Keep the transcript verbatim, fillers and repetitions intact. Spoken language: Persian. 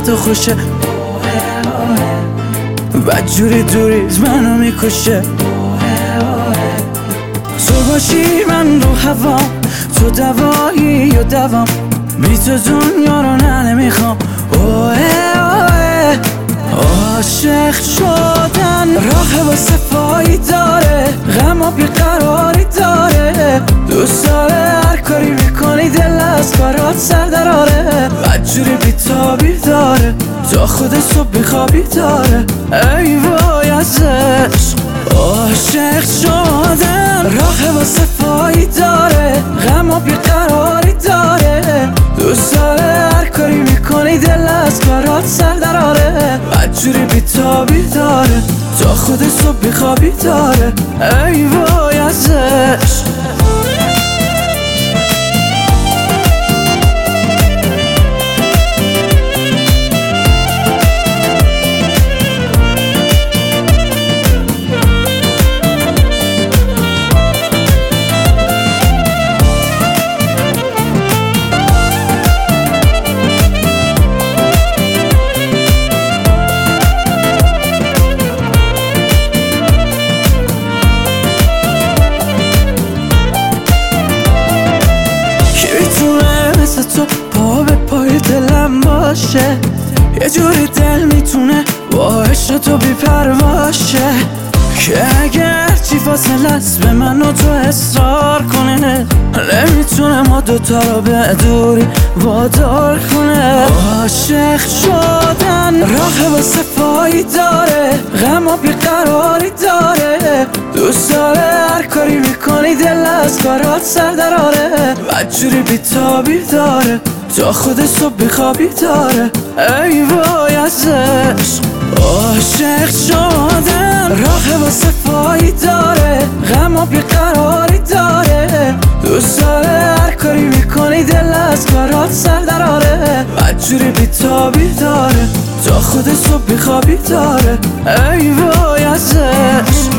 تو خوشه، بدجوری دوریت منو میکشه. تو باشی من رو هوام، تو دوایی یا دوام، بی تو دنیا رو نه نمیخوام. اوه اوه عاشق شدن راه واسه پایی داره، غم و بیقراری داره، دوست داره هر کاری میکنی دل از کارات سر دراره، بدجوری بیتابی داره تا خود صبح بیخوابی داره. ای وای از عشق عاشق شدن راه واسه پایی داره، غم و بیقراری داره، دوست داره هر کاری میکنی دل از کارات سر دراره، بدجوری بیتابی داره تا خود صبح بیخوابی داره. ای وای از عشق. تو پا به پای دلم باشه، یه جوری دل میتونه با عشق تو بی پرواشه، که اگر چی فاصله است به من و تو اصرار کنه، نمیتونه ما دوتا رو به دوری وادار کنه. عاشق شدن راه واسه پایی داره، غم و بیقراری داره، دوست داره هر کاری میکنی دل از کارات سر دراره، بدجوری بیتابی داره تا خود صبح بیخوابی داره. ای وای از عشق عاشق شدن راه واسه پایی داره، غم و بیقراری داره، دوست داره هر کاری میکنی دل از کارات سر دراره، بدجوری بیتابی داره تا خود صبح بیخوابی داره. ای وای از عشق.